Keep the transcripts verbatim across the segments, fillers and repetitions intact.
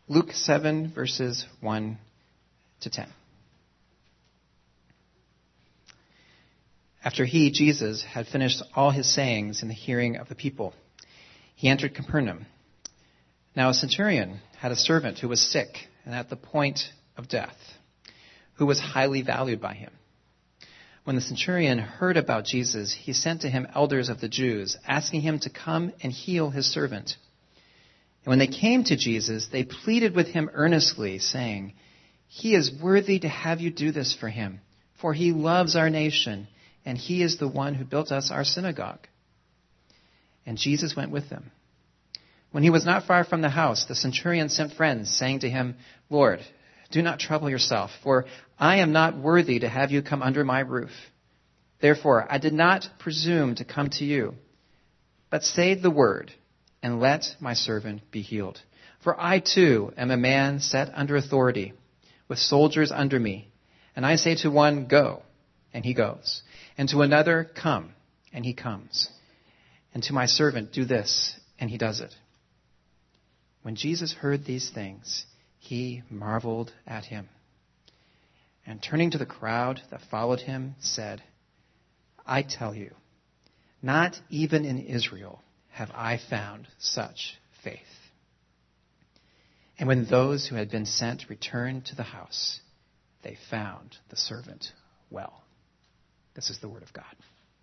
Luke seven, verses one to ten. After he, Jesus, had finished all his sayings in the hearing of the people, he entered Capernaum. Now a centurion had a servant who was sick and at the point of death, who was highly valued by him. When the centurion heard about Jesus, he sent to him elders of the Jews, asking him to come and heal his servant. And when they came to Jesus, they pleaded with him earnestly, saying, "He is worthy to have you do this for him, for he loves our nation, and he is the one who built us our synagogue." And Jesus went with them. When he was not far from the house, the centurion sent friends, saying to him, "Lord, do not trouble yourself, for I am not worthy to have you come under my roof. Therefore, I did not presume to come to you. But say the word, and let my servant be healed. For I too am a man set under authority, with soldiers under me. And I say to one, 'Go,' and he goes. And to another, 'Come,' and he comes. And to my servant, 'Do this,' and he does it." When Jesus heard these things, he marveled at him. And turning to the crowd that followed him, said, "I tell you, not even in Israel have I found such faith." And when those who had been sent returned to the house, they found the servant well. This is the word of God.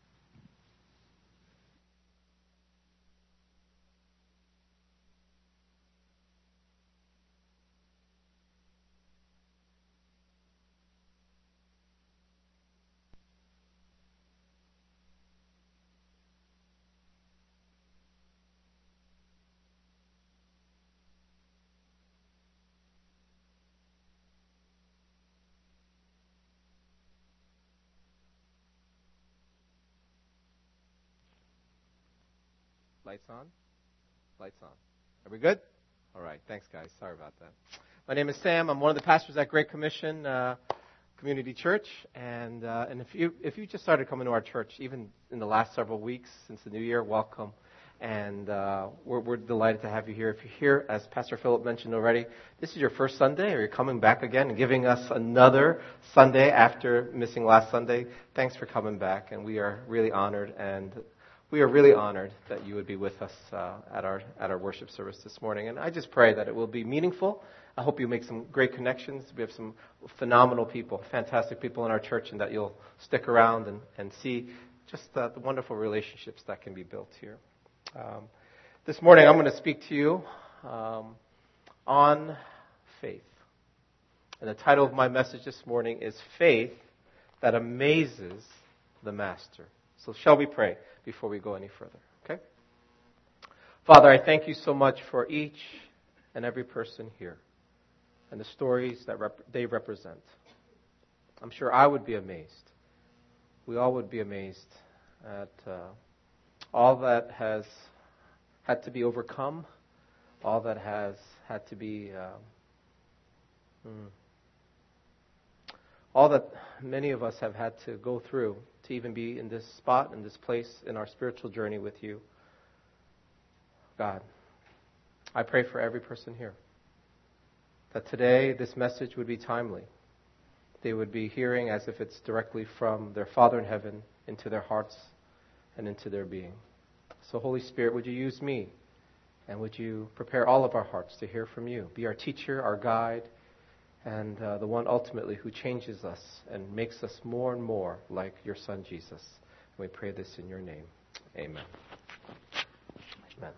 Lights on? Lights on. Are we good? All right. Thanks, guys. Sorry about that. My name is Sam. I'm one of the pastors at Great Commission uh, Community Church. And uh, and if you if you just started coming to our church, even in the last several weeks since the new year, welcome. And uh, we're, we're delighted to have you here. If you're here, as Pastor Philip mentioned already, this is your first Sunday, or you're coming back again and giving us another Sunday after missing last Sunday, thanks for coming back. And we are really honored and We are really honored that you would be with us uh, at our at our worship service this morning. And I just pray that it will be meaningful. I hope you make some great connections. We have some phenomenal people, fantastic people in our church, and that you'll stick around and, and see just the, the wonderful relationships that can be built here. Um, this morning I'm going to speak to you um, on faith. And the title of my message this morning is Faith That Amazes the Master. So shall we pray before we go any further, okay? Father, I thank you so much for each and every person here and the stories that rep- they represent. I'm sure I would be amazed. We all would be amazed at uh, all that has had to be overcome, all that has had to be, uh, hmm, all that many of us have had to go through to even be in this spot, in this place, in our spiritual journey with you. God, I pray for every person here that today this message would be timely. They would be hearing as if it's directly from their Father in heaven into their hearts and into their being. So Holy Spirit, would you use me, and would you prepare all of our hearts to hear from you? Be our teacher, our guide, and uh, the one ultimately who changes us and makes us more and more like your Son, Jesus. And we pray this in your name. Amen. Amen.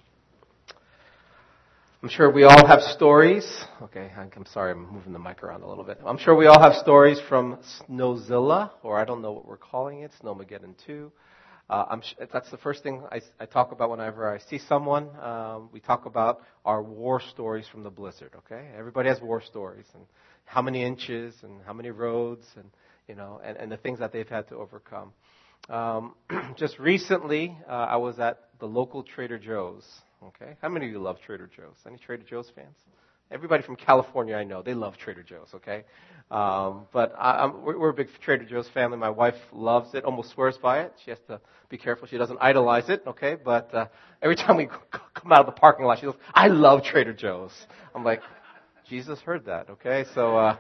I'm sure we all have stories. Okay, I'm sorry, I'm moving the mic around a little bit. I'm sure we all have stories from Snowzilla, or I don't know what we're calling it, Snowmageddon two. Uh, I'm sh- that's the first thing I, I talk about whenever I see someone. Um, we talk about our war stories from the blizzard, okay? Everybody has war stories, and how many inches, and how many roads, and you know, and, and the things that they've had to overcome. Um, just recently, uh, I was at the local Trader Joe's, okay? How many of you love Trader Joe's? Any Trader Joe's fans? Everybody from California I know, they love Trader Joe's, okay? Um, but I, I'm, we're, we're a big Trader Joe's family. My wife loves it, almost swears by it. She has to be careful she doesn't idolize it, okay? But uh, every time we go, come out of the parking lot. She goes, I love Trader Joe's. I'm like, Jesus heard that, okay? So, uh,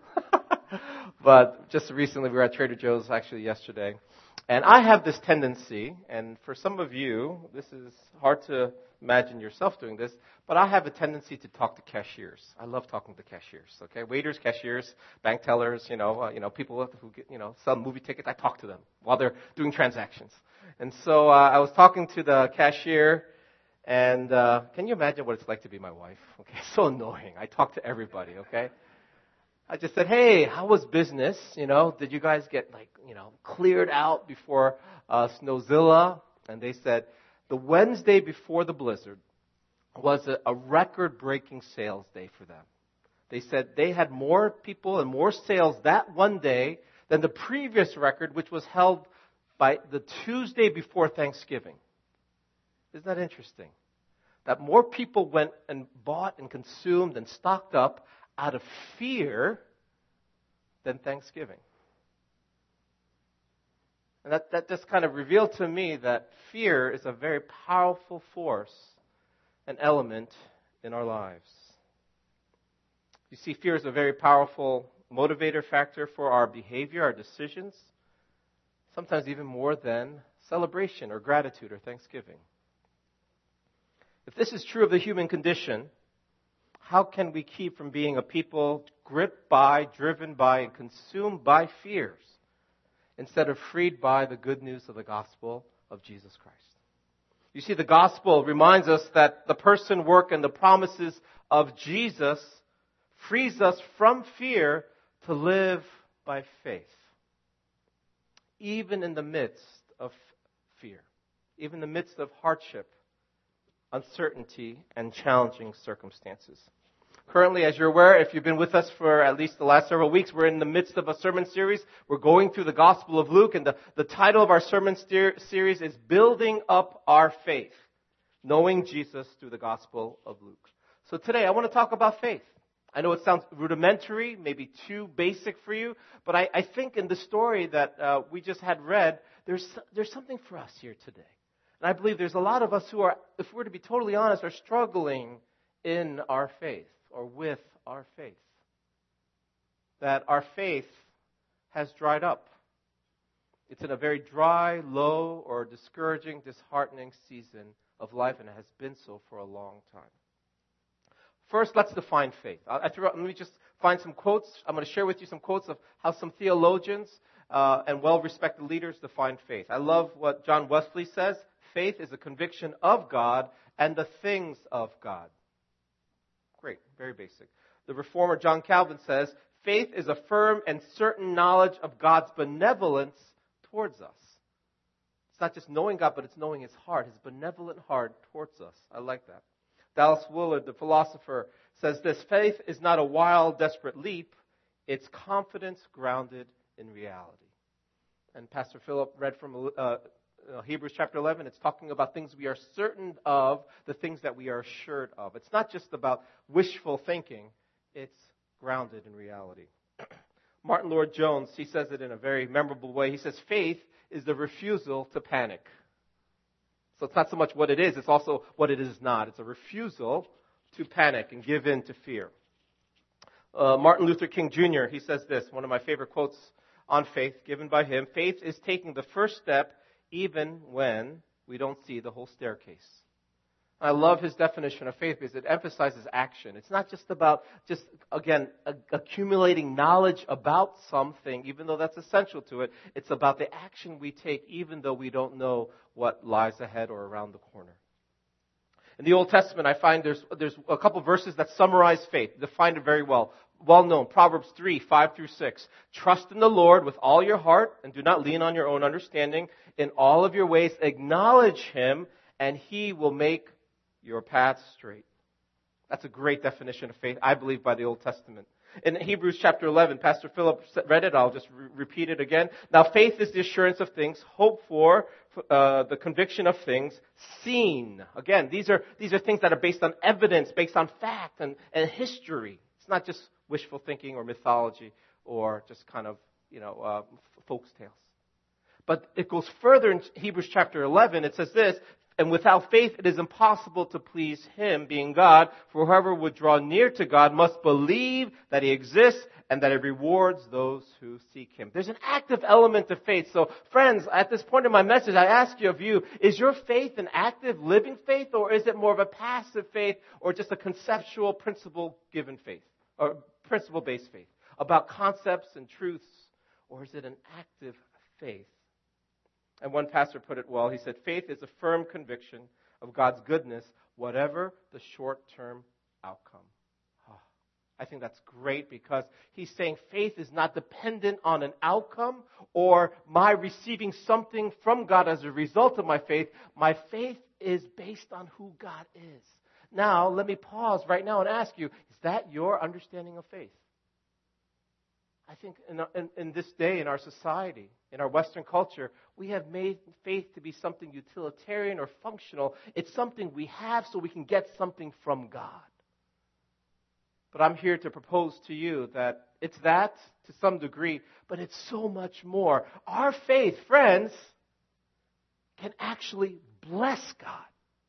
but just recently we were at Trader Joe's, actually yesterday. And I have this tendency, and for some of you, this is hard to imagine yourself doing this, but I have a tendency to talk to cashiers. I love talking to cashiers, okay? Waiters, cashiers, bank tellers, you know, uh, you know, people who get, you know, sell movie tickets. I talk to them while they're doing transactions. And so uh, I was talking to the cashier, and uh, can you imagine what it's like to be my wife? Okay, so annoying. I talk to everybody, okay? I just said, hey, how was business? You know, did you guys get, like, you know, cleared out before uh, Snowzilla? And they said, the Wednesday before the blizzard was a, a record-breaking sales day for them. They said they had more people and more sales that one day than the previous record, which was held by the Tuesday before Thanksgiving. Isn't that interesting? That more people went and bought and consumed and stocked up out of fear than Thanksgiving. And that, that just kind of revealed to me that fear is a very powerful force and element in our lives. You see, fear is a very powerful motivator factor for our behavior, our decisions, sometimes even more than celebration or gratitude or thanksgiving. If this is true of the human condition, how can we keep from being a people gripped by, driven by, and consumed by fears instead of freed by the good news of the gospel of Jesus Christ? You see, the gospel reminds us that the person, work, and the promises of Jesus frees us from fear to live by faith, even in the midst of fear, even in the midst of hardship, uncertainty, and challenging circumstances. Currently, as you're aware, if you've been with us for at least the last several weeks, we're in the midst of a sermon series. We're going through the Gospel of Luke, and the, the title of our sermon steer, series is Building Up Our Faith, Knowing Jesus Through the Gospel of Luke. So today, I want to talk about faith. I know it sounds rudimentary, maybe too basic for you, but I, I think in the story that uh, we just had read, there's there's something for us here today. And I believe there's a lot of us who are, if we're to be totally honest, are struggling in our faith or with our faith. That our faith has dried up. It's in a very dry, low, or discouraging, disheartening season of life, and it has been so for a long time. First, let's define faith. I, I threw out, let me just find some quotes. I'm going to share with you some quotes of how some theologians uh, and well-respected leaders define faith. I love what John Wesley says. Faith is a conviction of God and the things of God. Great, very basic. The reformer John Calvin says, faith is a firm and certain knowledge of God's benevolence towards us. It's not just knowing God, but it's knowing His heart, His benevolent heart towards us. I like that. Dallas Willard, the philosopher, says this: faith is not a wild, desperate leap. It's confidence grounded in reality. And Pastor Philip read from uh, Hebrews chapter eleven. It's talking about things we are certain of, the things that we are assured of. It's not just about wishful thinking. It's grounded in reality. Martin Lloyd-Jones, he says it in a very memorable way. He says, faith is the refusal to panic. So it's not so much what it is, it's also what it is not. It's a refusal to panic and give in to fear. Uh, Martin Luther King Junior, he says this, one of my favorite quotes on faith given by him: faith is taking the first step even when we don't see the whole staircase. I love his definition of faith because it emphasizes action. It's not just about just, again, a- accumulating knowledge about something, even though that's essential to it. It's about the action we take even though we don't know what lies ahead or around the corner. In the Old Testament, I find there's there's a couple verses that summarize faith, define it very well. Well known, Proverbs three, five through six. Trust in the Lord with all your heart and do not lean on your own understanding. In all of your ways, acknowledge Him and He will make your path straight. That's a great definition of faith, I believe, by the Old Testament. In Hebrews chapter eleven, Pastor Philip read it. I'll just re- repeat it again. Now, faith is the assurance of things hoped for, uh, the conviction of things seen. Again, these are these are things that are based on evidence, based on fact and, and history. It's not just wishful thinking or mythology or just kind of, you know, uh, folks' tales. But it goes further in Hebrews chapter eleven. It says this: And without faith, it is impossible to please Him, being God. For whoever would draw near to God must believe that He exists and that He rewards those who seek Him. There's an active element of faith. So, friends, at this point in my message, I ask you of you, is your faith an active, living faith, or is it more of a passive faith, or just a conceptual, principle-given faith, or principle-based faith, about concepts and truths, or is it an active faith? And one pastor put it well. He said, faith is a firm conviction of God's goodness, whatever the short-term outcome. Oh, I think that's great because he's saying faith is not dependent on an outcome or my receiving something from God as a result of my faith. My faith is based on who God is. Now, let me pause right now and ask you, is that your understanding of faith? I think in, in, in this day, in our society, in our Western culture, we have made faith to be something utilitarian or functional. It's something we have so we can get something from God. But I'm here to propose to you that it's that to some degree, but it's so much more. Our faith, friends, can actually bless God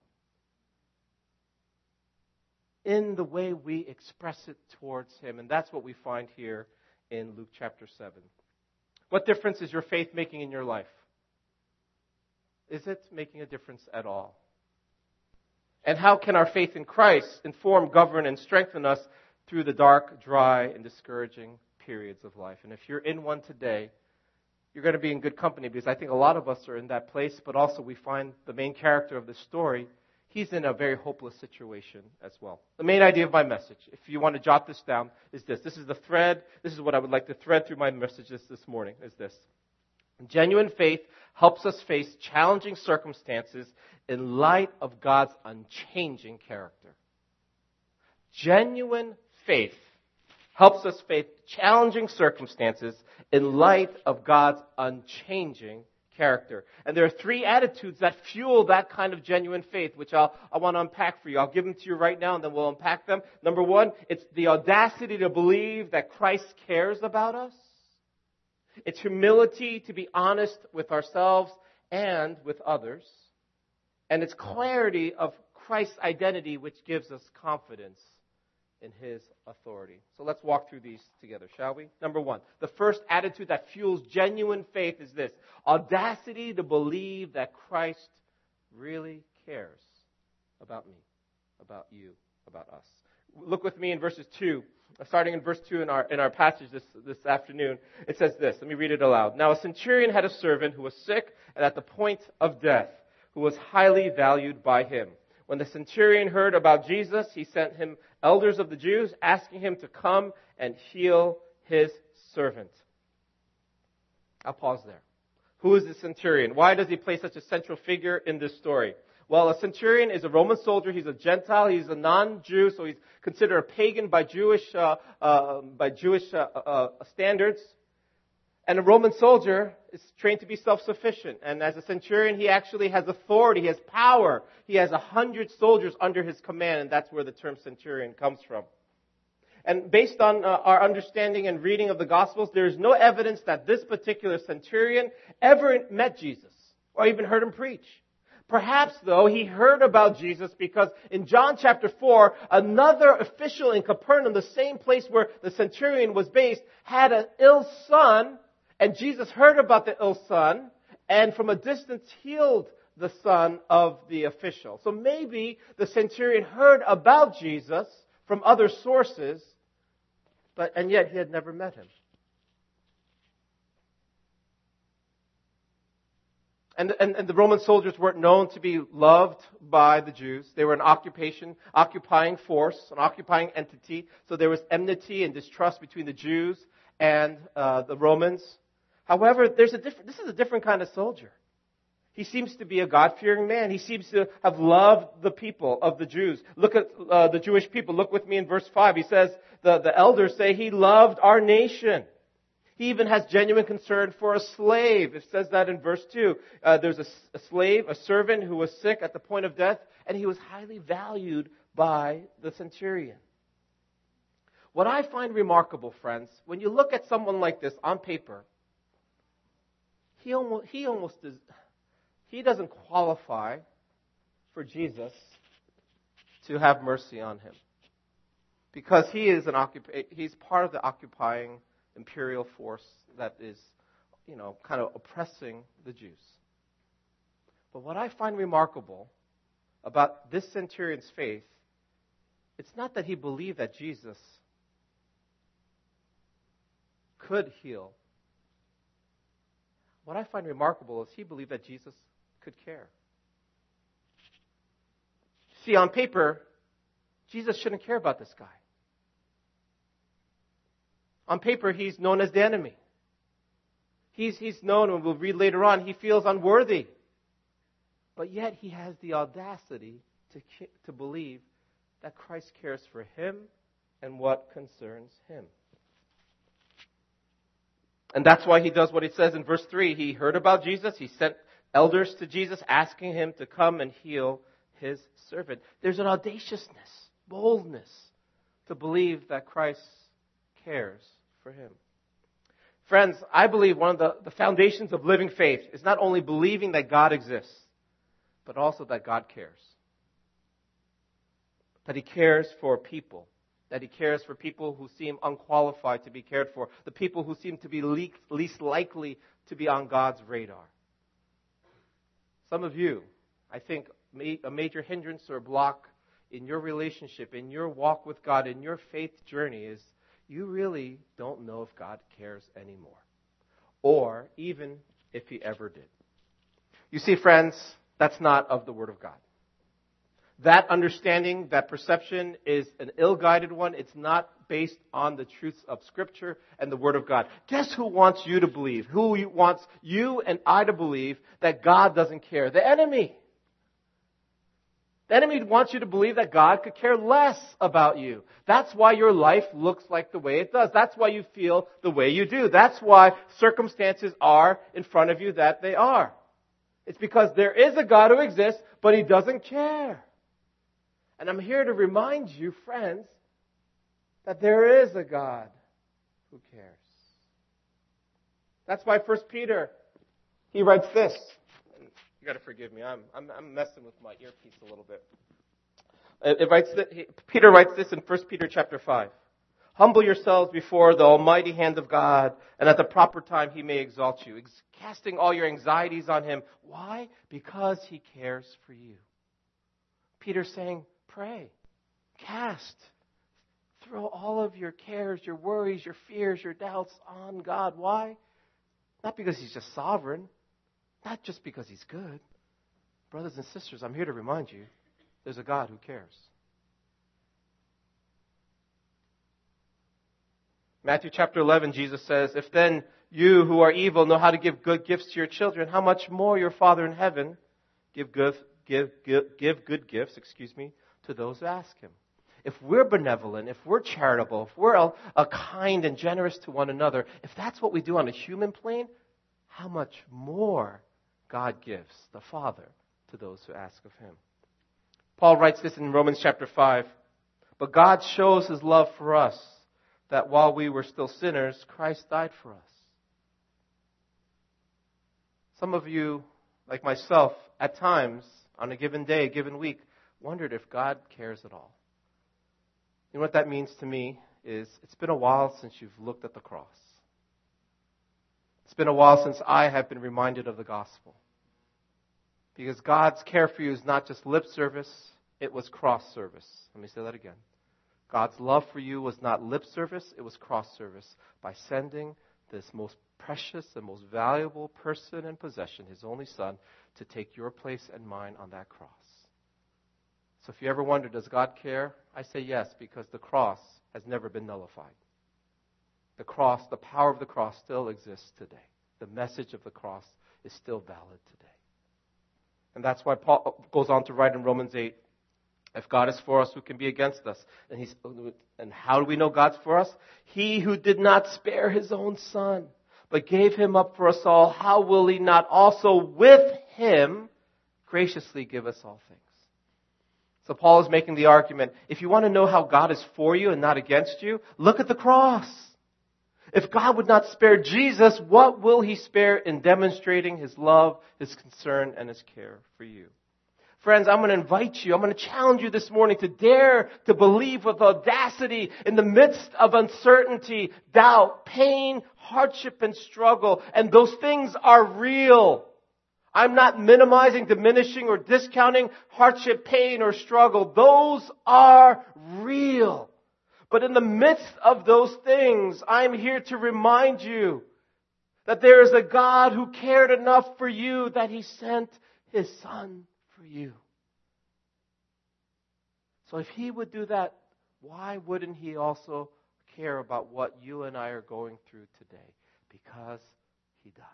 in the way we express it towards Him. And that's what we find here in Luke chapter seven. What difference is your faith making in your life? Is it making a difference at all? And how can our faith in Christ inform, govern, and strengthen us through the dark, dry, and discouraging periods of life? And if you're in one today, you're going to be in good company because I think a lot of us are in that place, but also we find the main character of the story, he's in a very hopeless situation as well. The main idea of my message, if you want to jot this down, is this. This is the thread. This is what I would like to thread through my messages this morning, is this. Genuine faith helps us face challenging circumstances in light of God's unchanging character. Genuine faith helps us face challenging circumstances in light of God's unchanging character. And there are three attitudes that fuel that kind of genuine faith, which I'll, I want to unpack for you. I'll give them to you right now, and then we'll unpack them. Number one, it's the audacity to believe that Christ cares about us. It's humility to be honest with ourselves and with others. And it's clarity of Christ's identity, which gives us confidence in His authority. So let's walk through these together, shall we? Number one, the first attitude that fuels genuine faith is this: audacity to believe that Christ really cares about me, about you, about us. Look with me in verses two, starting in verse two in our in our passage this, this afternoon. It says this. Let me read it aloud. Now a centurion had a servant who was sick and at the point of death, who was highly valued by him. When the centurion heard about Jesus, he sent him elders of the Jews, asking him to come and heal his servant. I'll pause there. Who is the centurion? Why does he play such a central figure in this story? Well, a centurion is a Roman soldier. He's a Gentile. He's a non-Jew, so he's considered a pagan by Jewish uh, uh, by Jewish uh, uh, standards. And a Roman soldier is trained to be self-sufficient. And as a centurion, he actually has authority. He has power. He has a hundred soldiers under his command, and that's where the term centurion comes from. And based on uh, our understanding and reading of the Gospels, there is no evidence that this particular centurion ever met Jesus or even heard him preach. Perhaps, though, he heard about Jesus because in John chapter four, another official in Capernaum, the same place where the centurion was based, had an ill son, and Jesus heard about the ill son, and from a distance healed the son of the official. So maybe the centurion heard about Jesus from other sources, but and yet he had never met him. And, and, and the Roman soldiers weren't known to be loved by the Jews. They were an occupation, occupying force, an occupying entity. So there was enmity and distrust between the Jews and uh, the Romans. However, there's a different. This is a different kind of soldier. He seems to be a God-fearing man. He seems to have loved the people of the Jews. Look at uh, the Jewish people. Look with me in verse five. He says, the, the elders say he loved our nation. He even has genuine concern for a slave. It says that in verse two. Uh, there's a, a slave, a servant who was sick at the point of death, and he was highly valued by the centurion. What I find remarkable, friends, when you look at someone like this on paper, he almost, he almost does, he doesn't qualify for Jesus to have mercy on him. Because he is an occup- he's part of the occupying imperial force that is, you know, kind of oppressing the Jews. But what I find remarkable about this centurion's faith, it's not that he believed that Jesus could heal. What I find remarkable is he believed that Jesus could care. See, on paper, Jesus shouldn't care about this guy. On paper, he's known as the enemy. He's, he's known, and we'll read later on, he feels unworthy. But yet he has the audacity to, to believe that Christ cares for him and what concerns him. And that's why he does what it says in verse three. He heard about Jesus. He sent elders to Jesus asking him to come and heal his servant. There's an audaciousness, boldness to believe that Christ cares for him. Friends, I believe one of the, the foundations of living faith is not only believing that God exists, but also that God cares. That he cares for people. That he cares for people who seem unqualified to be cared for. The people who seem to be least, least likely to be on God's radar. Some of you, I think, a major hindrance or block in your relationship, in your walk with God, in your faith journey is you really don't know if God cares anymore. Or even if he ever did. You see, friends, that's not of the Word of God. That understanding, that perception is an ill-guided one. It's not based on the truths of Scripture and the Word of God. Guess who wants you to believe? Who wants you and I to believe that God doesn't care? The enemy. The enemy wants you to believe that God could care less about you. That's why your life looks like the way it does. That's why you feel the way you do. That's why circumstances are in front of you that they are. It's because there is a God who exists, but he doesn't care. And I'm here to remind you, friends, that there is a God who cares. That's why First Peter, he writes this. You got to forgive me. I'm, I'm I'm messing with my earpiece a little bit. It, it writes that, he, Peter writes this in First Peter chapter five. Humble yourselves before the almighty hand of God, and at the proper time he may exalt you, ex- casting all your anxieties on him. Why? Because he cares for you. Peter's saying, pray, cast, throw all of your cares, your worries, your fears, your doubts on God. Why? Not because he's just sovereign, not just because he's good. Brothers and sisters, I'm here to remind you, there's a God who cares. Matthew chapter eleven, Jesus says, if then you who are evil know how to give good gifts to your children, how much more your Father in heaven give good, give, give, give good gifts, excuse me, to those who ask him. If we're benevolent, if we're charitable, if we're a, a kind and generous to one another, if that's what we do on a human plane, how much more God gives, the Father, to those who ask of him. Paul writes this in Romans chapter five. But God shows his love for us, that while we were still sinners, Christ died for us. Some of you, like myself, at times, on a given day, a given week, wondered if God cares at all. You know what that means to me is it's been a while since you've looked at the cross. It's been a while since I have been reminded of the gospel. Because God's care for you is not just lip service, it was cross service. Let me say that again. God's love for you was not lip service, it was cross service. By sending this most precious and most valuable person and possession, his only son, to take your place and mine on that cross. So if you ever wonder, does God care? I say yes, because the cross has never been nullified. The cross, the power of the cross still exists today. The message of the cross is still valid today. And that's why Paul goes on to write in Romans eight, if God is for us, who can be against us? And, he's, and how do we know God's for us? He who did not spare his own son, but gave him up for us all, how will he not also with him graciously give us all things? So Paul is making the argument, if you want to know how God is for you and not against you, look at the cross. If God would not spare Jesus, what will he spare in demonstrating his love, his concern, and his care for you? Friends, I'm going to invite you, I'm going to challenge you this morning to dare to believe with audacity in the midst of uncertainty, doubt, pain, hardship, and struggle. And those things are real. I'm not minimizing, diminishing, or discounting hardship, pain, or struggle. Those are real. But in the midst of those things, I'm here to remind you that there is a God who cared enough for you that He sent His Son for you. So if He would do that, why wouldn't He also care about what you and I are going through today? Because He does.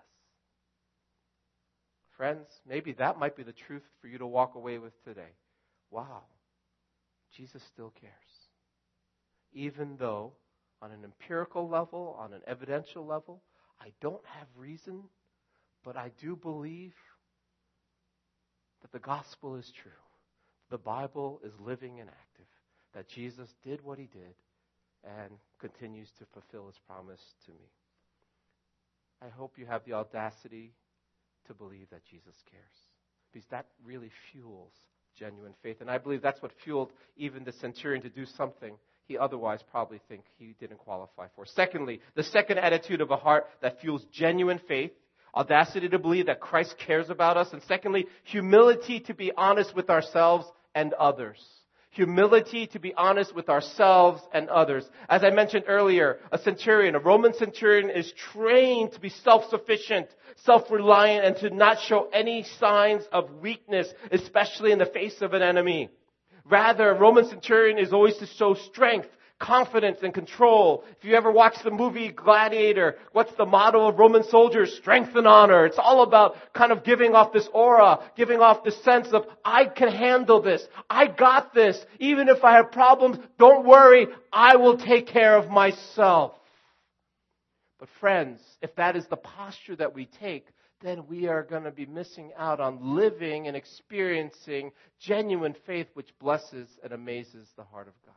Friends, maybe that might be the truth for you to walk away with today. Wow, Jesus still cares. Even though on an empirical level, on an evidential level, I don't have reason, but I do believe that the gospel is true. The Bible is living and active. That Jesus did what He did and continues to fulfill His promise to me. I hope you have the audacity to believe that Jesus cares. Because that really fuels genuine faith. And I believe that's what fueled even the centurion to do something he otherwise probably think he didn't qualify for. Secondly, the second attitude of a heart that fuels genuine faith, audacity to believe that Christ cares about us. And secondly, humility to be honest with ourselves and others. Humility to be honest with ourselves and others. As I mentioned earlier, a centurion, a Roman centurion is trained to be self-sufficient, self-reliant, and to not show any signs of weakness, especially in the face of an enemy. Rather, a Roman centurion is always to show strength, confidence, and control. If you ever watch the movie Gladiator, what's the motto of Roman soldiers? Strength and honor. It's all about kind of giving off this aura, giving off this sense of, I can handle this. I got this. Even if I have problems, don't worry. I will take care of myself. But friends, if that is the posture that we take, then we are going to be missing out on living and experiencing genuine faith which blesses and amazes the heart of God.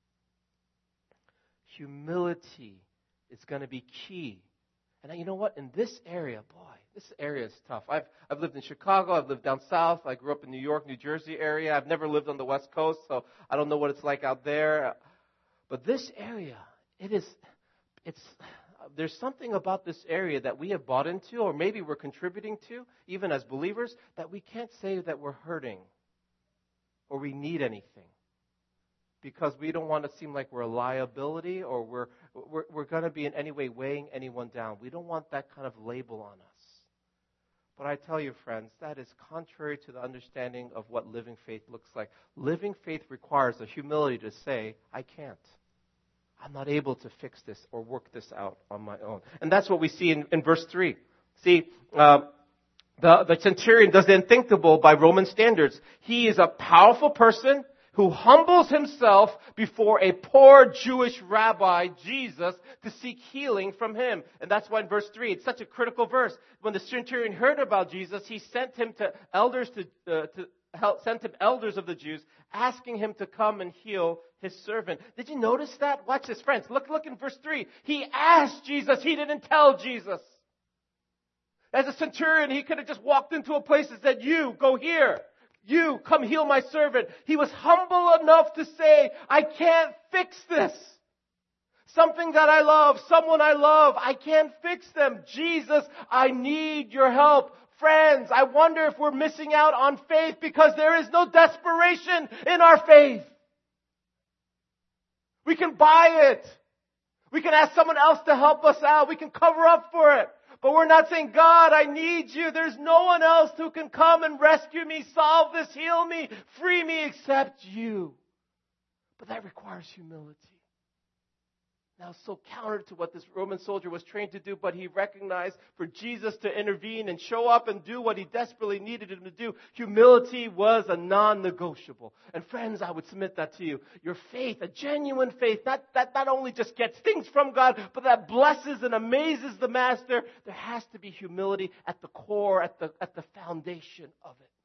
Humility is going to be key. And you know what? In this area, boy, this area is tough. I've I've lived in Chicago. I've lived down south. I grew up in New York, New Jersey area. I've never lived on the West Coast, so I don't know what it's like out there. But this area, it is, it's, there's something about this area that we have bought into, or maybe we're contributing to, even as believers, that we can't say that we're hurting or we need anything. Because we don't want to seem like we're a liability or we're we're, we're going to be in any way weighing anyone down. We don't want that kind of label on us. But I tell you, friends, that is contrary to the understanding of what living faith looks like. Living faith requires a humility to say, I can't. I'm not able to fix this or work this out on my own. And that's what we see in, in verse three. See, uh, the, the centurion does the unthinkable by Roman standards. He is a powerful person who humbles himself before a poor Jewish rabbi, Jesus, to seek healing from him. And that's why in verse three, it's such a critical verse. When the centurion heard about Jesus, he sent him to elders to, uh, to help, sent him elders of the Jews, asking him to come and heal his servant. Did you notice that? Watch this, friends. Look, look in verse three. He asked Jesus. He didn't tell Jesus. As a centurion, he could have just walked into a place and said, you, go here. You, come heal my servant. He was humble enough to say, I can't fix this. Something that I love, someone I love, I can't fix them. Jesus, I need your help. Friends, I wonder if we're missing out on faith because there is no desperation in our faith. We can buy it. We can ask someone else to help us out. We can cover up for it. But we're not saying, God, I need you. There's no one else who can come and rescue me, solve this, heal me, free me except you. But that requires humility. Now, so counter to what this Roman soldier was trained to do, but he recognized for Jesus to intervene and show up and do what he desperately needed him to do. Humility was a non-negotiable. And friends, I would submit that to you. Your faith, a genuine faith, that, that not only just gets things from God, but that blesses and amazes the Master. There has to be humility at the core, at the, at the foundation of it.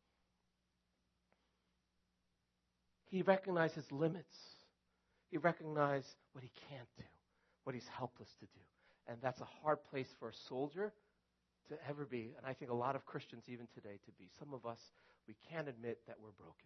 He recognized his limits. He recognized what he can't do, what he's helpless to do. And that's a hard place for a soldier to ever be. And I think a lot of Christians even today to be. Some of us, we can't admit that we're broken.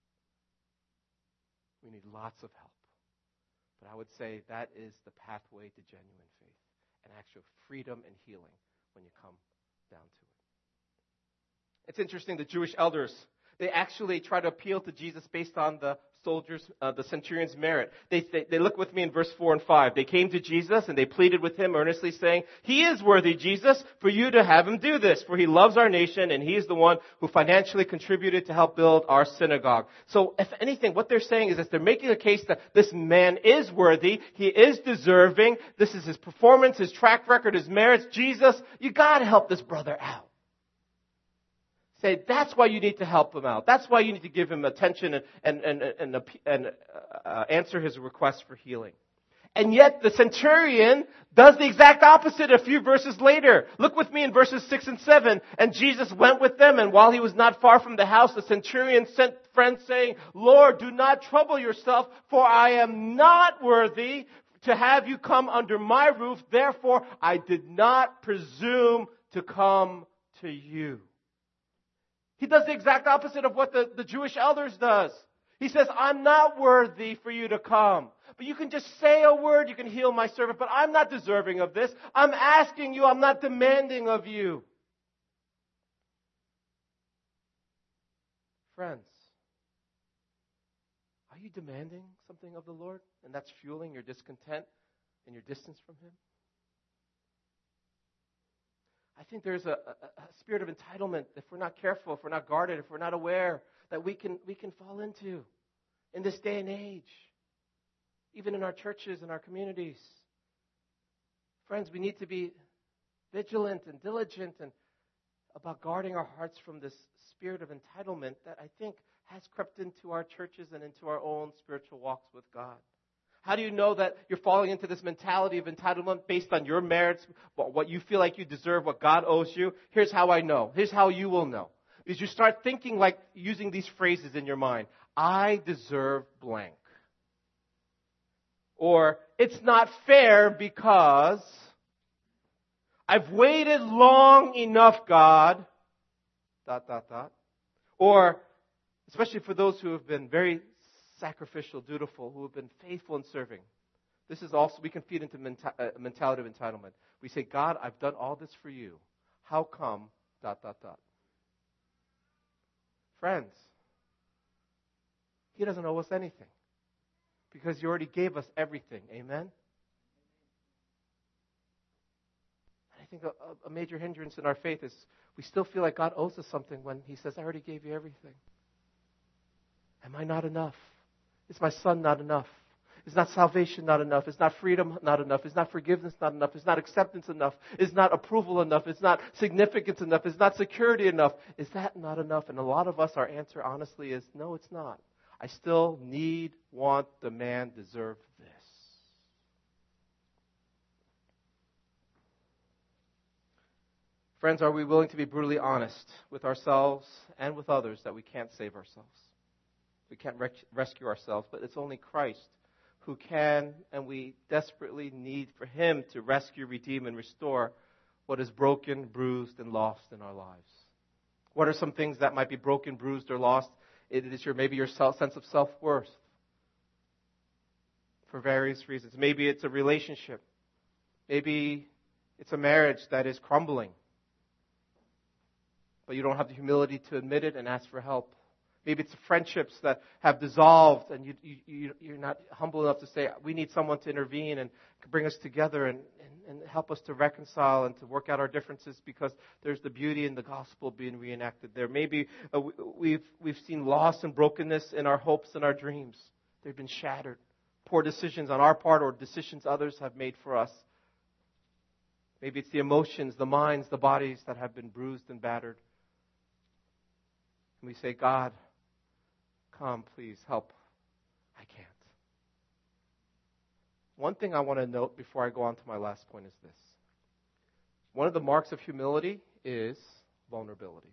We need lots of help. But I would say that is the pathway to genuine faith and actual freedom and healing when you come down to it. It's interesting, the Jewish elders, they actually try to appeal to Jesus based on the soldiers, uh, the centurion's merit. They, they, they look with me in verse four and five. They came to Jesus and they pleaded with him earnestly saying, "He is worthy, Jesus, for you to have him do this, for he loves our nation and he is the one who financially contributed to help build our synagogue." So if anything, what they're saying is that they're making a case that this man is worthy, he is deserving, this is his performance, his track record, his merits. Jesus, you gotta help this brother out. Say, that's why you need to help him out. That's why you need to give him attention and, and, and, and, and uh, answer his request for healing. And yet the centurion does the exact opposite a few verses later. Look with me in verses six and seven. "And Jesus went with them, and while he was not far from the house, the centurion sent friends saying, 'Lord, do not trouble yourself, for I am not worthy to have you come under my roof. Therefore, I did not presume to come to you.'" He does the exact opposite of what the, the Jewish elders does. He says, "I'm not worthy for you to come. But you can just say a word, you can heal my servant, but I'm not deserving of this. I'm asking you, I'm not demanding of you." Friends, are you demanding something of the Lord, and that's fueling your discontent and your distance from him? I think there's a, a, a spirit of entitlement, if we're not careful, if we're not guarded, if we're not aware, that we can we can fall into in this day and age, even in our churches and our communities. Friends, we need to be vigilant and diligent and about guarding our hearts from this spirit of entitlement that I think has crept into our churches and into our own spiritual walks with God. How do you know that you're falling into this mentality of entitlement based on your merits, what you feel like you deserve, what God owes you? Here's how I know. Here's how you will know. Is you start thinking like using these phrases in your mind. I deserve blank. Or, it's not fair because I've waited long enough, God. Dot, dot, dot. Or, especially for those who have been very sacrificial, dutiful, who have been faithful in serving. This is also, we can feed into a mentality of entitlement. We say, "God, I've done all this for you. How come, dot, dot, dot." Friends, he doesn't owe us anything because he already gave us everything. Amen? I think a, a major hindrance in our faith is we still feel like God owes us something when he says, "I already gave you everything." Am I not enough? Is my son not enough? Is not salvation not enough? Is not freedom not enough? Is not forgiveness not enough? Is not acceptance enough? Is not approval enough? Is not significance enough? Is not security enough? Is that not enough? And a lot of us, our answer honestly is, no, it's not. I still need, want, demand, deserve this. Friends, are we willing to be brutally honest with ourselves and with others that we can't save ourselves? We can't rec- rescue ourselves, but it's only Christ who can, and we desperately need for him to rescue, redeem, and restore what is broken, bruised, and lost in our lives. What are some things that might be broken, bruised, or lost? It is your maybe your self, sense of self-worth for various reasons. Maybe it's a relationship. Maybe it's a marriage that is crumbling, but you don't have the humility to admit it and ask for help. Maybe it's friendships that have dissolved and you, you, you're not humble enough to say, we need someone to intervene and bring us together and, and, and help us to reconcile and to work out our differences because there's the beauty in the gospel being reenacted there. Maybe uh, we've, we've seen loss and brokenness in our hopes and our dreams. They've been shattered. Poor decisions on our part or decisions others have made for us. Maybe it's the emotions, the minds, the bodies that have been bruised and battered. And we say, God, come, please, help. I can't. One thing I want to note before I go on to my last point is this. One of the marks of humility is vulnerability.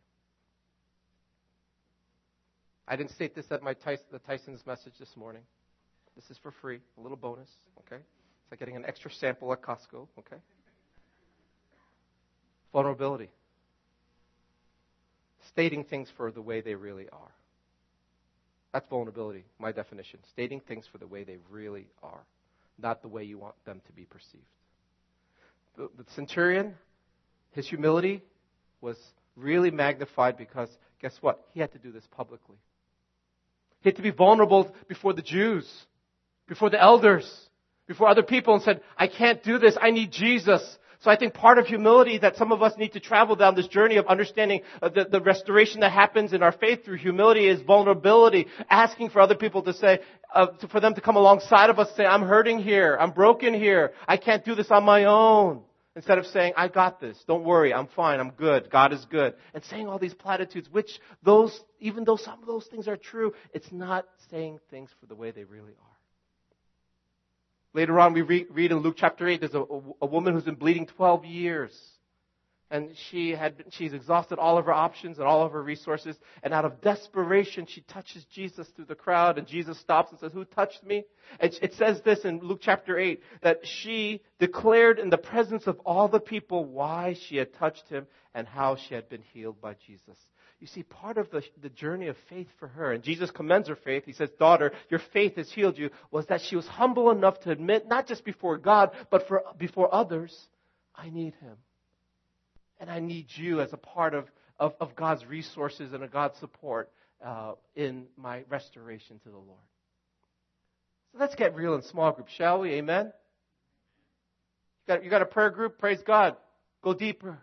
I didn't state this at my Tyson, the Tyson's message this morning. This is for free, a little bonus, okay? It's like getting an extra sample at Costco, okay? Vulnerability. stating things for the way they really are. That's vulnerability, my definition. Stating things for the way they really are, not the way you want them to be perceived. The, the centurion, his humility was really magnified because, guess what? He had to do this publicly. He had to be vulnerable before the Jews, before the elders, before other people, and said, I can't do this. I need Jesus. So I think part of humility that some of us need to travel down this journey of understanding the, the restoration that happens in our faith through humility is vulnerability, asking for other people to say, uh, to, for them to come alongside of us and say, I'm hurting here, I'm broken here, I can't do this on my own. Instead of saying, I got this, don't worry, I'm fine, I'm good, God is good. And saying all these platitudes, which those, even though some of those things are true, it's not saying things for the way they really are. Later on, we read, read in Luke chapter eight, there's a, a, a woman who's been bleeding twelve years. And she had, she's exhausted all of her options and all of her resources. And out of desperation, she touches Jesus through the crowd. And Jesus stops and says, who touched me? And it says this in Luke chapter eight, that she declared in the presence of all the people why she had touched him and how she had been healed by Jesus. You see, part of the, the journey of faith for her, and Jesus commends her faith, he says, daughter, your faith has healed you, was that she was humble enough to admit, not just before God, but for before others, I need him. And I need you as a part of, of, of God's resources and of God's support uh, in my restoration to the Lord. So let's get real in small groups, shall we? Amen? You got, you got a prayer group? Praise God. Go deeper.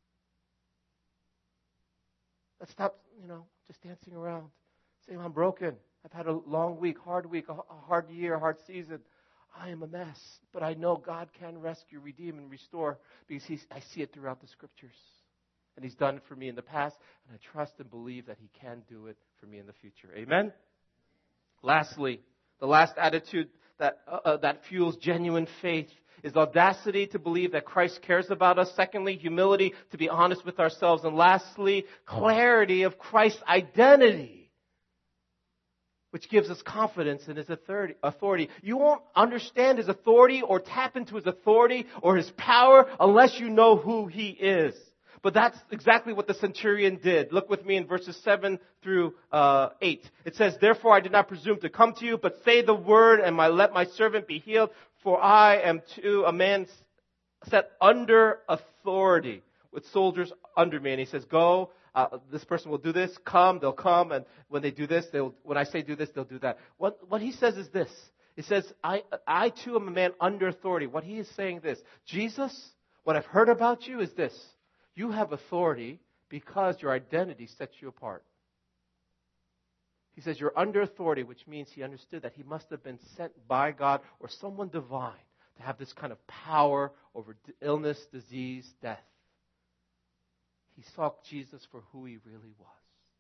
Let's stop, you know, just dancing around. Saying, I'm broken. I've had a long week, hard week, a hard year, a hard season. I am a mess, but I know God can rescue, redeem, and restore because he's, I see it throughout the Scriptures. And he's done it for me in the past, and I trust and believe that he can do it for me in the future. Amen? Lastly, the last attitude that, uh, uh, that fuels genuine faith is audacity to believe that Christ cares about us. Secondly, humility to be honest with ourselves. And lastly, clarity of Christ's identity, which gives us confidence in his authority. You won't understand his authority or tap into his authority or his power unless you know who he is. But that's exactly what the centurion did. Look with me in verses seven through uh, eight. It says, therefore I did not presume to come to you, but say the word and my, let my servant be healed. For I am too a man set under authority with soldiers under me. And he says, go. Uh, this person will do this. Come, they'll come, and when they do this, they'll. When I say do this, they'll do that. What what he says is this. He says, I I too am a man under authority. What he is saying this, Jesus, what I've heard about you is this: you have authority because your identity sets you apart. He says you're under authority, which means he understood that he must have been sent by God or someone divine to have this kind of power over illness, disease, death. He saw Jesus for who he really was.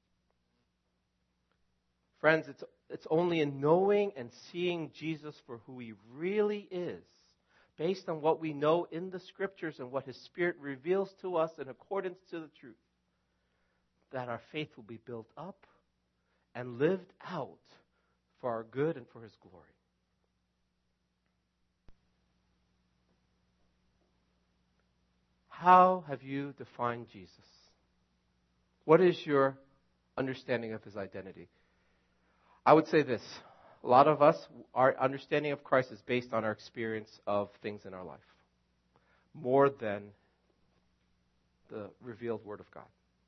Friends, it's, it's only in knowing and seeing Jesus for who he really is, based on what we know in the Scriptures and what his Spirit reveals to us in accordance to the truth, that our faith will be built up and lived out for our good and for his glory. How have you defined Jesus? What is your understanding of his identity? I would say this. A lot of us, our understanding of Christ is based on our experience of things in our life, more than the revealed Word of God.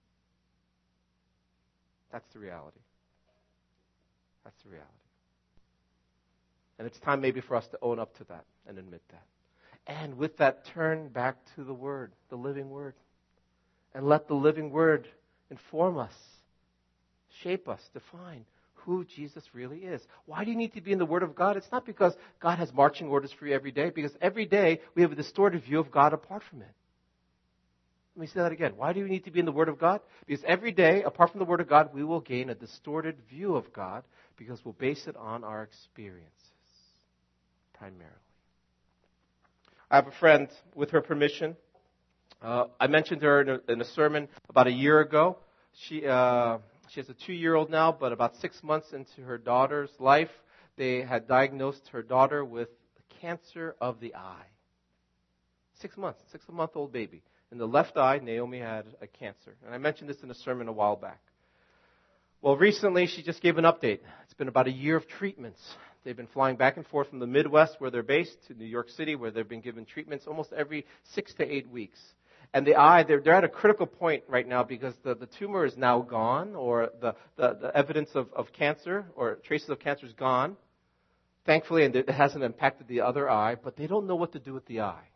That's the reality. That's the reality. And it's time maybe for us to own up to that and admit that. And with that, turn back to the Word, the living Word. And let the living Word inform us, shape us, define who Jesus really is. Why do you need to be in the Word of God? It's not because God has marching orders for you every day, because every day we have a distorted view of God apart from it. Let me say that again. Why do we need to be in the Word of God? Because every day, apart from the Word of God, we will gain a distorted view of God because we'll base it on our experiences, primarily. I have a friend, with her permission. Uh, I mentioned her in a, in a sermon about a year ago. She uh, she has a two-year-old now, but about six months into her daughter's life, they had diagnosed her daughter with cancer of the eye. Six months, six-month-old baby. In the left eye, Naomi had a cancer. And I mentioned this in a sermon a while back. Well, recently she just gave an update. It's been about a year of treatments. They've been flying back and forth from the Midwest, where they're based, to New York City, where they've been given treatments almost every six to eight weeks. And the eye, they're, they're at a critical point right now because the, the tumor is now gone, or the, the, the evidence of, of cancer or traces of cancer is gone, thankfully, and it hasn't impacted the other eye, but they don't know what to do with the eye.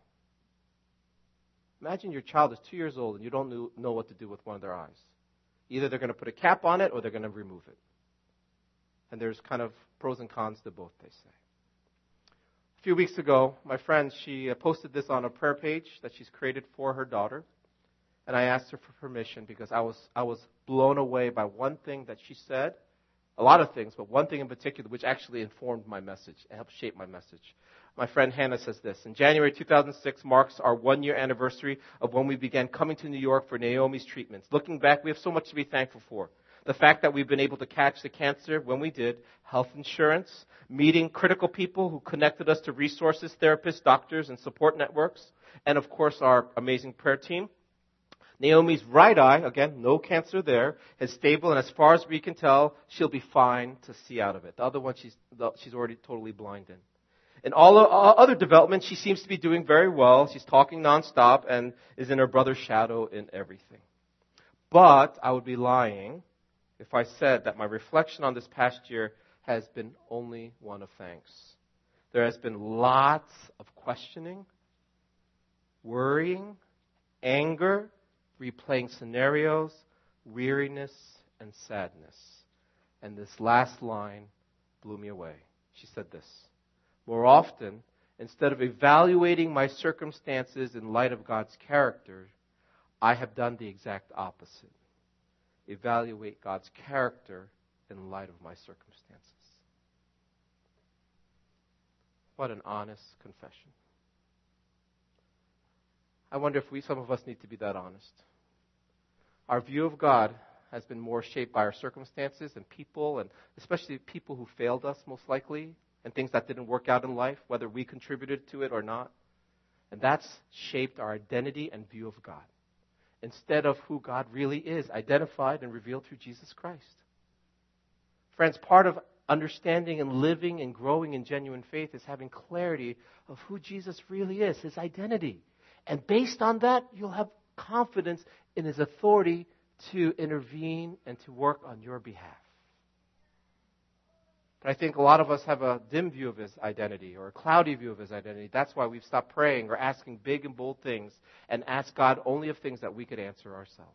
Imagine your child is two years old and you don't know, know what to do with one of their eyes. Either they're going to put a cap on it or they're going to remove it. And there's kind of pros and cons to both, they say. A few weeks ago, my friend, she posted this on a prayer page that she's created for her daughter. And I asked her for permission because I was I was blown away by one thing that she said. A lot of things, but one thing in particular which actually informed my message and helped shape my message. My friend Hannah says this: in January two thousand six marks our one-year anniversary of when we began coming to New York for Naomi's treatments. Looking back, we have so much to be thankful for. The fact that we've been able to catch the cancer when we did, health insurance, meeting critical people who connected us to resources, therapists, doctors, and support networks, and of course our amazing prayer team. Naomi's right eye, again, no cancer there, is stable, and as far as we can tell, she'll be fine to see out of it. The other one, she's she's already totally blind in. In all other developments, she seems to be doing very well. She's talking nonstop and is in her brother's shadow in everything. But I would be lying if I said that my reflection on this past year has been only one of thanks. There has been lots of questioning, worrying, anger, replaying scenarios, weariness, and sadness. And this last line blew me away. She said this: more often, instead of evaluating my circumstances in light of God's character, I have done the exact opposite. Evaluate God's character in light of my circumstances. What an honest confession. I wonder if we, some of us, need to be that honest. Our view of God has been more shaped by our circumstances and people, and especially people who failed us, most likely, and things that didn't work out in life, whether we contributed to it or not. And that's shaped our identity and view of God, instead of who God really is, identified and revealed through Jesus Christ. Friends, part of understanding and living and growing in genuine faith is having clarity of who Jesus really is, his identity. And based on that, you'll have confidence in his authority to intervene and to work on your behalf. But I think a lot of us have a dim view of his identity or a cloudy view of his identity. That's why we've stopped praying or asking big and bold things and asked God only of things that we could answer ourselves.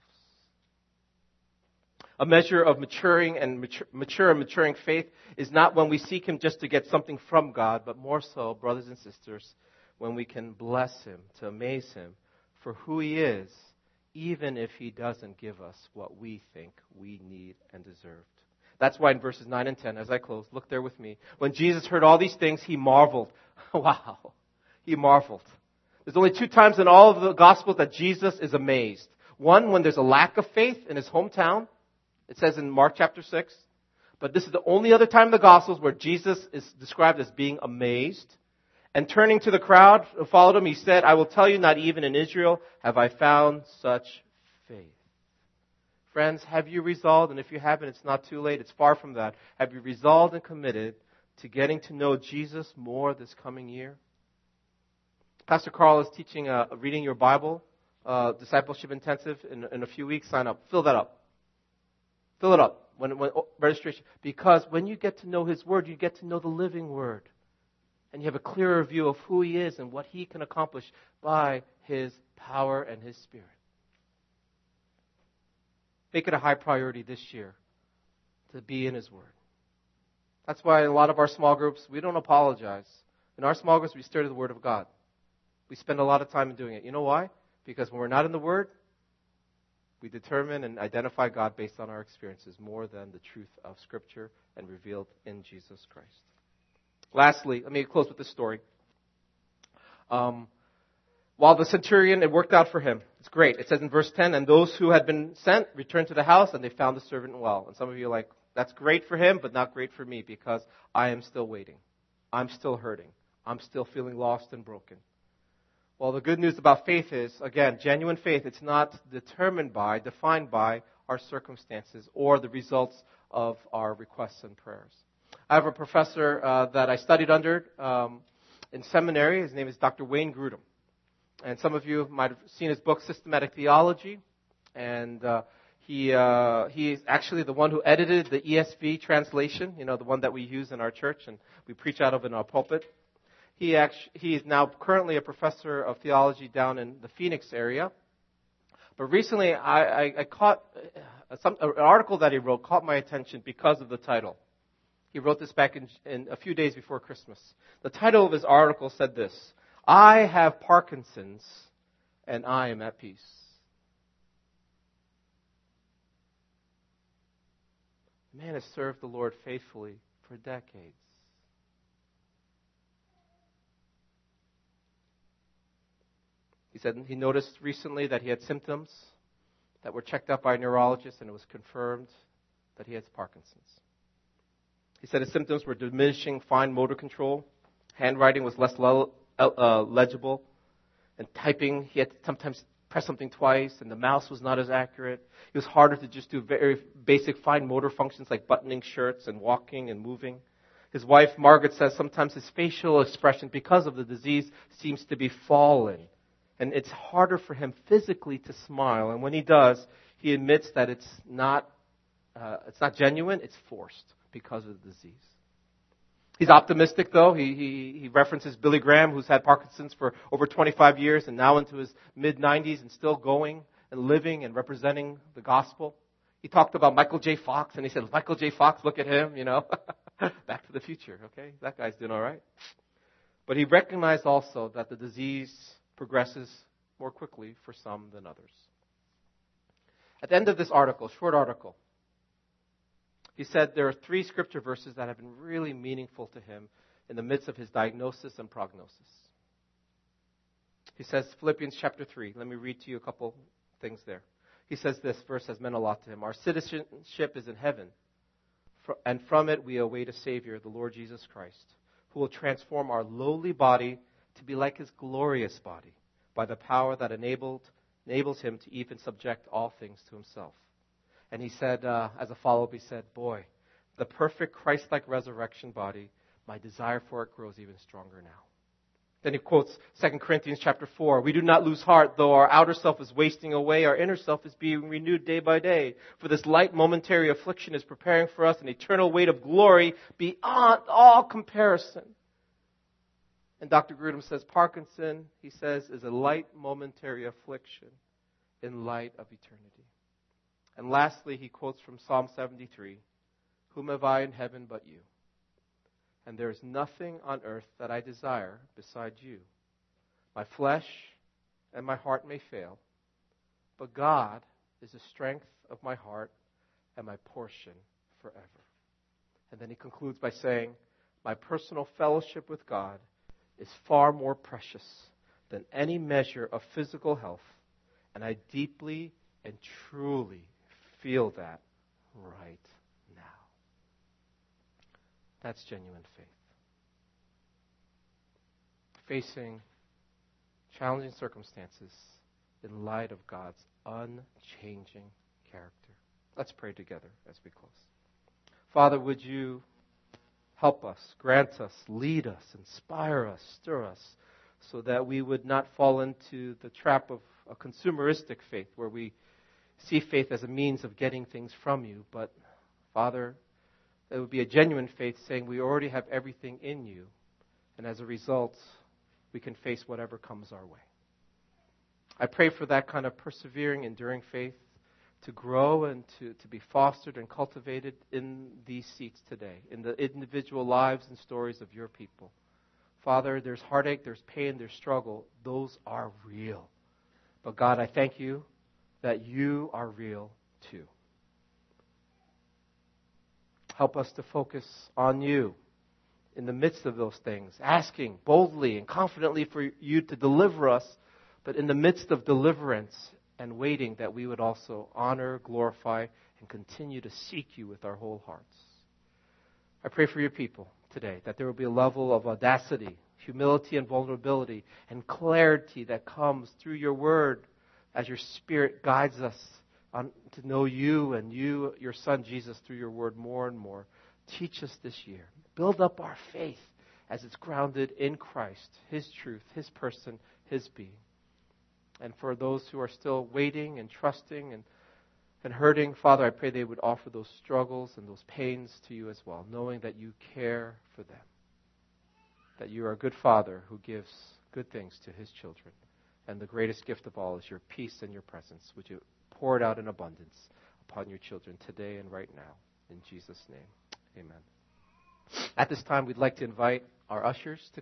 A measure of maturing and mature, mature and maturing faith is not when we seek him just to get something from God, but more so, brothers and sisters, when we can bless him, to amaze him for who he is, even if he doesn't give us what we think we need and deserved. That's why in verses nine and ten, as I close, look there with me. When Jesus heard all these things, he marveled. Wow. He marveled. There's only two times in all of the Gospels that Jesus is amazed. One, when there's a lack of faith in his hometown. It says in Mark chapter six. But this is the only other time in the Gospels where Jesus is described as being amazed. And turning to the crowd who followed him, he said, I will tell you, not even in Israel have I found such faith. Friends, have you resolved, and if you haven't, it's not too late, it's far from that. Have you resolved and committed to getting to know Jesus more this coming year? Pastor Carl is teaching a, a Reading Your Bible uh, discipleship intensive in, in a few weeks. Sign up. Fill that up. Fill it up when, when oh, registration. Because when you get to know his word, you get to know the living word. And you have a clearer view of who he is and what he can accomplish by his power and his spirit. Make it a high priority this year to be in his word. That's why in a lot of our small groups, we don't apologize. In our small groups, we study the word of God. We spend a lot of time in doing it. You know why? Because when we're not in the word, we determine and identify God based on our experiences more than the truth of Scripture and revealed in Jesus Christ. Lastly, let me close with this story. Um, while the centurion, it worked out for him. It's great. It says in verse ten, and those who had been sent returned to the house, and they found the servant well. And some of you are like, that's great for him, but not great for me, because I am still waiting. I'm still hurting. I'm still feeling lost and broken. Well, the good news about faith is, again, genuine faith, it's not determined by, defined by our circumstances or the results of our requests and prayers. I have a professor uh, that I studied under um, in seminary. His name is Doctor Wayne Grudem. And some of you might have seen his book, Systematic Theology. And uh, he uh, he is actually the one who edited the E S V translation, you know, the one that we use in our church and we preach out of in our pulpit. He actually, he is now currently a professor of theology down in the Phoenix area. But recently, I, I, I caught uh, some, an article that he wrote caught my attention because of the title. He wrote this back in, in a few days before Christmas. The title of his article said this: "I have Parkinson's and I am at peace." The man has served the Lord faithfully for decades. He said he noticed recently that he had symptoms that were checked out by a neurologist, and it was confirmed that he has Parkinson's. He said his symptoms were diminishing fine motor control, handwriting was less le- uh, legible, and typing, he had to sometimes press something twice, and the mouse was not as accurate. It was harder to just do very basic fine motor functions like buttoning shirts and walking and moving. His wife, Margaret, says sometimes his facial expression, because of the disease, seems to be fallen. And it's harder for him physically to smile. And when he does, he admits that it's not uh, it's not genuine, it's forced because of the disease. He's optimistic, though. He, he, he references Billy Graham, who's had Parkinson's for over twenty-five years and now into his mid-nineties and still going and living and representing the gospel. He talked about Michael J. Fox, and he said, Michael J. Fox, look at him, you know. Back to the Future, okay? That guy's doing all right. But he recognized also that the disease progresses more quickly for some than others. At the end of this article, short article, he said there are three scripture verses that have been really meaningful to him in the midst of his diagnosis and prognosis. He says, Philippians chapter three. Let me read to you a couple things there. He says this verse has meant a lot to him. Our citizenship is in heaven, and from it we await a Savior, the Lord Jesus Christ, who will transform our lowly body to be like his glorious body by the power that enabled, enables him to even subject all things to himself. And he said, uh, as a follow-up, he said, boy, the perfect Christ-like resurrection body, my desire for it grows even stronger now. Then he quotes Second Corinthians chapter four. We do not lose heart, though our outer self is wasting away, our inner self is being renewed day by day. For this light momentary affliction is preparing for us an eternal weight of glory beyond all comparison. And Doctor Grudem says Parkinson, he says, is a light momentary affliction in light of eternity. And lastly, he quotes from Psalm seventy-three, whom have I in heaven but you? And there is nothing on earth that I desire besides you. My flesh and my heart may fail, but God is the strength of my heart and my portion forever. And then he concludes by saying, my personal fellowship with God is far more precious than any measure of physical health, and I deeply and truly feel that right now. That's genuine faith. Facing challenging circumstances in light of God's unchanging character. Let's pray together as we close. Father, would you help us, grant us, lead us, inspire us, stir us, so that we would not fall into the trap of a consumeristic faith where we see faith as a means of getting things from you. But, Father, it would be a genuine faith saying we already have everything in you, and as a result, we can face whatever comes our way. I pray for that kind of persevering, enduring faith to grow and to, to be fostered and cultivated in these seats today, in the individual lives and stories of your people. Father, there's heartache, there's pain, there's struggle. Those are real. But God, I thank you that you are real too. Help us to focus on you in the midst of those things, asking boldly and confidently for you to deliver us, but in the midst of deliverance and waiting that we would also honor, glorify, and continue to seek you with our whole hearts. I pray for your people today, that there will be a level of audacity, humility and vulnerability, and clarity that comes through your word as your Spirit guides us on, to know you and you, your Son Jesus, through your word more and more. Teach us this year. Build up our faith as it's grounded in Christ, His truth, His person, His being. And for those who are still waiting and trusting and, and hurting, Father, I pray they would offer those struggles and those pains to you as well, knowing that you care for them, that you are a good Father who gives good things to His children. And the greatest gift of all is your peace and your presence, which you pour it out in abundance upon your children today and right now. In Jesus' name, amen. At this time, we'd like to invite our ushers to